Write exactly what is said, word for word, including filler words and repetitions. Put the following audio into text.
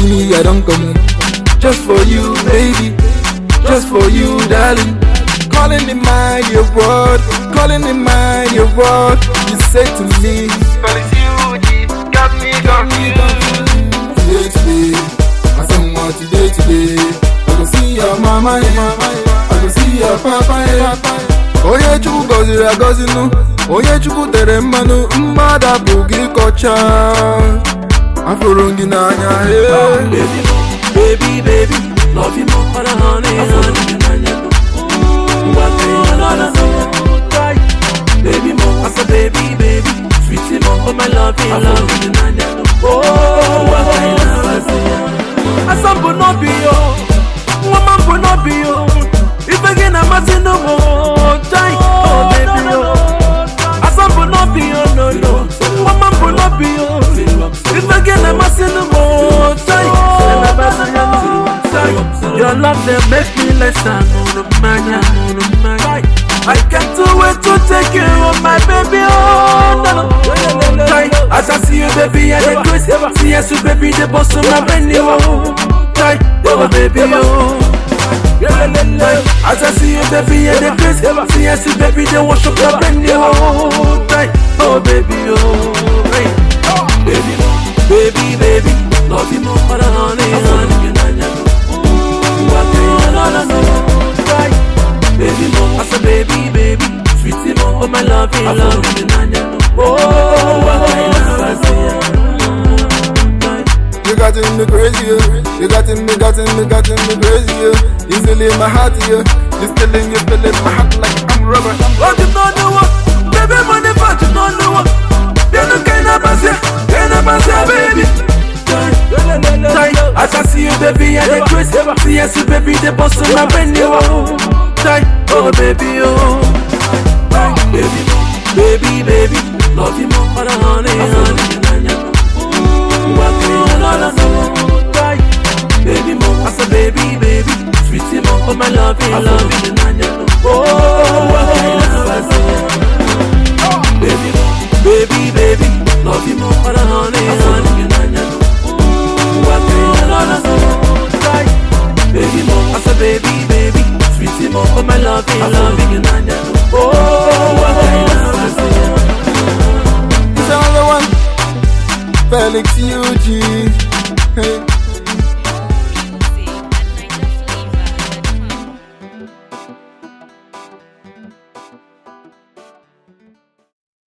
me, I don't come in. Just for you, baby. Just for you, darling. Calling in mind your word, calling in mind your word. You say to me, Felix Yuji, got me confused. today, today, I say more today, today. I go see your mama, I go see your papa. Onye Chukwu gọziri agọzi nụ, onye Chukwu tere mmanụ, mmadụ abụghị kọcha. Afụrụ gị n'anya, baby, baby, love you more than honey, honey. Baby more, I said baby, baby, sweetie more, oh my love, I love you. Oh, what I say, I said but not be yo, woman but not be yo. If again I'm not in no more time, oh baby yo, I said but not be yo, no no, woman but not be yo. If again I'm not in no more time, your love they make me listen, no man, I can't wait to take you on my baby, oh no, no. As I see you baby, I the grace, see you baby, the boss of my baby, oh, oh baby, oh. As I see you baby, I the grace, see you baby, the wash up your baby, oh, oh baby, oh, baby, baby, baby, love you more than honey, honey. Baby more, I said baby, baby, sweetie more, oh my love, I love you, Nanya. Oh, what I you got in me crazy, you got in me, got in me, got in me crazy. You still in my heart, you still in, you still in my heart like I'm rubber. Oh, you don't know what, baby, money, but you don't know what. You don't kind of pass it, kind of pass it, baby. As I see you, baby, and the grace, see you, baby, the boss of my baby, oh. Oh baby, oh baby, baby, baby, love you more than honey, honey. Baby more, I said baby, baby, sweetie more, oh my love, I love you. Oh, baby, baby, baby, love you more than honey, honey. Baby more, I said baby, baby, sweetie more, oh my love, I love you. Oh, what I It's all the one, Felix Yuji. Hey.